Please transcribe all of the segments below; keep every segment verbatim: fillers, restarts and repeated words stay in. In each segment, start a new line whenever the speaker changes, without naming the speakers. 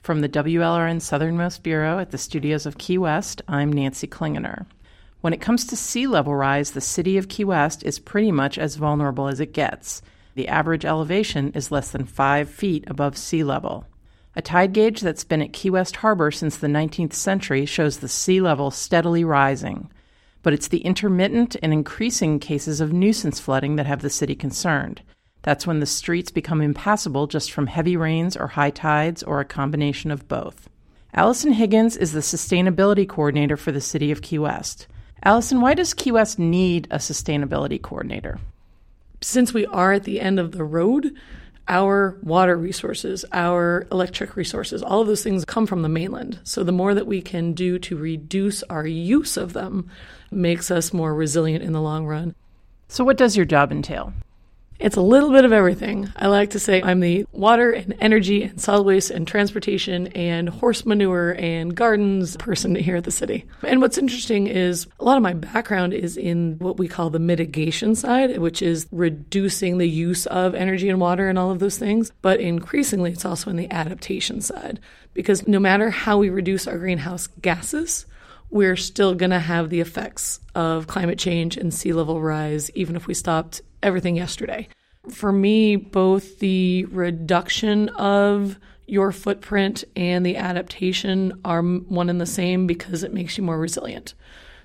From the W L R N Southernmost Bureau at the studios of Key West, I'm Nancy Klingener. When it comes to sea level rise, the city of Key West is pretty much as vulnerable as it gets. The average elevation is less than five feet above sea level. A tide gauge that's been at Key West Harbor since the nineteenth century shows the sea level steadily rising. But it's the intermittent and increasing cases of nuisance flooding that have the city concerned. That's when the streets become impassable just from heavy rains or high tides or a combination of both. Allison Higgins is the Sustainability Coordinator for the City of Key West. Allison, why does Key West need a Sustainability Coordinator?
Since we are at the end of the road, our water resources, our electric resources, all of those things come from the mainland. So the more that we can do to reduce our use of them makes us more resilient in the long run.
So what does your job entail?
It's a little bit of everything. I like to say I'm the water and energy and solid waste and transportation and horse manure and gardens person here at the city. And what's interesting is a lot of my background is in what we call the mitigation side, which is reducing the use of energy and water and all of those things. But increasingly, it's also in the adaptation side, because no matter how we reduce our greenhouse gases, we're still going to have the effects of climate change and sea level rise, even if we stopped everything yesterday. For me, both the reduction of your footprint and the adaptation are one and the same because it makes you more resilient.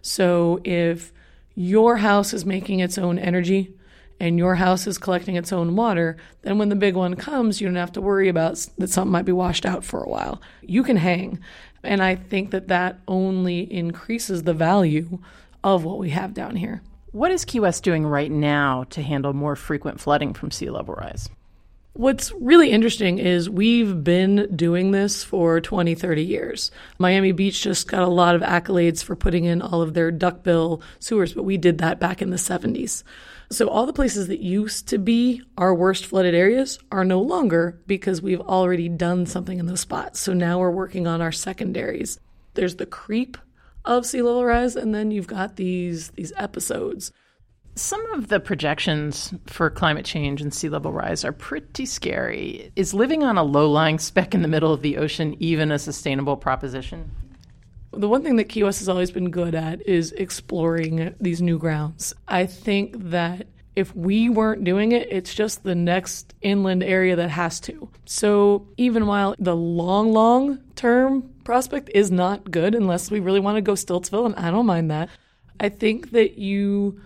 So if your house is making its own energy and your house is collecting its own water, then when the big one comes, you don't have to worry about that something might be washed out for a while. You can hang. And I think that that only increases the value of what we have down here.
What is Key West doing right now to handle more frequent flooding from sea level rise?
What's really interesting is we've been doing this for twenty, thirty years. Miami Beach just got a lot of accolades for putting in all of their duckbill sewers, but we did that back in the seventies. So all the places that used to be our worst flooded areas are no longer because we've already done something in those spots. So now we're working on our secondaries. There's the creep of sea level rise, and then you've got these these episodes.
Some of the projections for climate change and sea level rise are pretty scary. Is living on a low-lying speck in the middle of the ocean even a sustainable proposition?
The one thing that Key West has always been good at is exploring these new grounds. I think that if we weren't doing it, it's just the next inland area that has to. So even while the long, long term prospect is not good, unless we really want to go Stiltsville, and I don't mind that, I think that you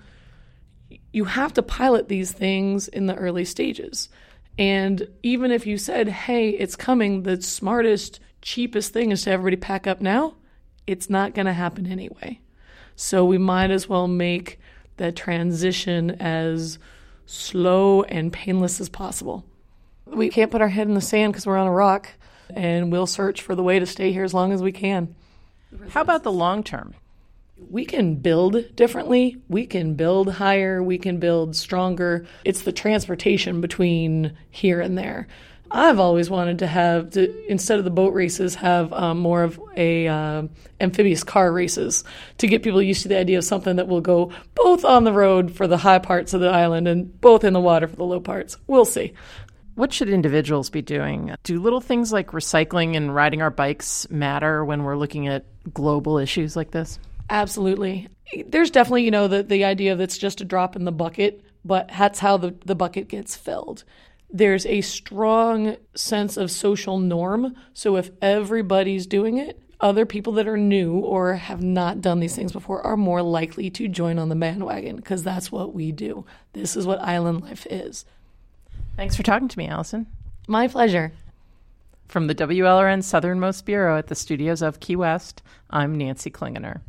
you have to pilot these things in the early stages. And even if you said, hey, it's coming, the smartest, cheapest thing is to everybody pack up now, it's not going to happen anyway. So we might as well make the transition as slow and painless as possible. We can't put our head in the sand because we're on a rock, and we'll search for the way to stay here as long as we can.
How about the long term?
We can build differently. We can build higher. We can build stronger. It's the transportation between here and there. I've always wanted to have, to, instead of the boat races, have um, more of a uh, amphibious car races to get people used to the idea of something that will go both on the road for the high parts of the island and both in the water for the low parts. We'll see.
What should individuals be doing? Do little things like recycling and riding our bikes matter when we're looking at global issues like this?
Absolutely. There's definitely, you know, the, the idea that it's just a drop in the bucket, but that's how the, the bucket gets filled. There's a strong sense of social norm. So if everybody's doing it, other people that are new or have not done these things before are more likely to join on the bandwagon because that's what we do. This is what island life is.
Thanks for talking to me, Allison.
My pleasure.
From the W L R N Southernmost Bureau at the studios of Key West, I'm Nancy Klingener.